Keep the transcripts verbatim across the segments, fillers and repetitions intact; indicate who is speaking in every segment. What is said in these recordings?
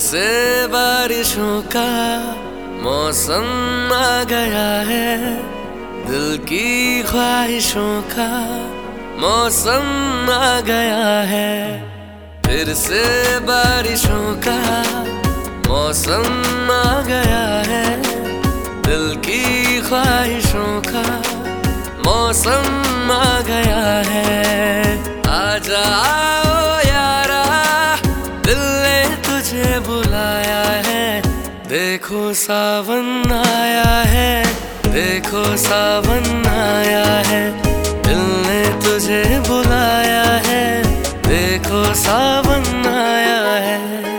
Speaker 1: से बारिशों का मौसम आ गया है, दिल की ख्वाहिशों का मौसम आ गया है। फिर से बारिशों का मौसम आ गया है, दिल की ख्वाहिशों का मौसम आ गया है। आजा आओ यारा, दिल ने तुझे बुलाया है। देखो सावन आया है, देखो सावन आया है, दिल ने तुझे बुलाया है। देखो सावन आया है।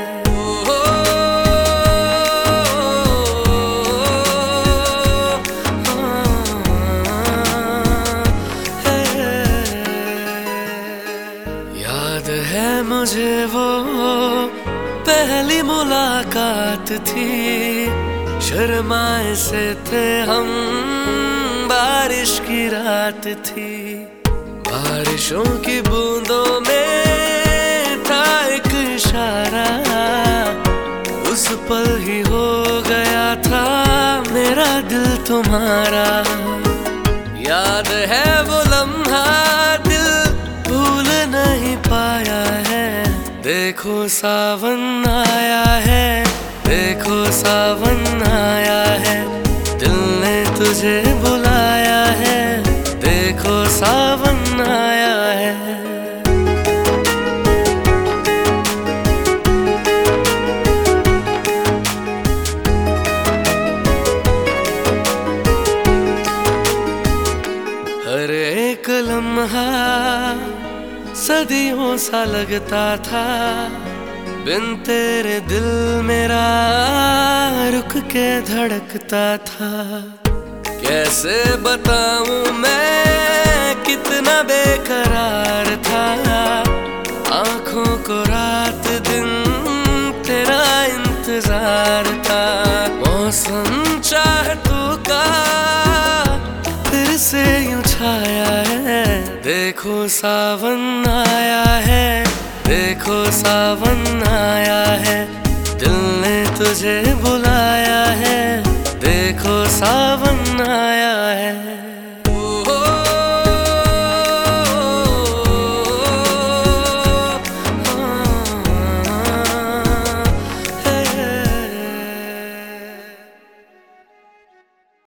Speaker 1: याद है मुझे वो पहली मुलाकात थी, शर्माए से थे हम, बारिश की रात थी। बारिशों की बूंदों में था एक इशारा, उस पल ही हो गया था मेरा दिल तुम्हारा। याद है वो लम्हा, दिल भूल नहीं पाया है। देखो सावन आया है, देखो सावन आया है, दिल ने तुझे बुलाया है। देखो सावन आया है। हर एक लम्हा सदियों सा लगता था, बिन तेरे दिल मेरा रुक के धड़कता था। कैसे बताऊं मैं कितना बेकरार था, आंखों को रात दिन तेरा इंतजार था। मौसम चाहतों का फिर से यूं छाया है, देखो सावन आया है, देखो सावन आया है, दिल ने तुझे बुलाया है। देखो सावन आया है।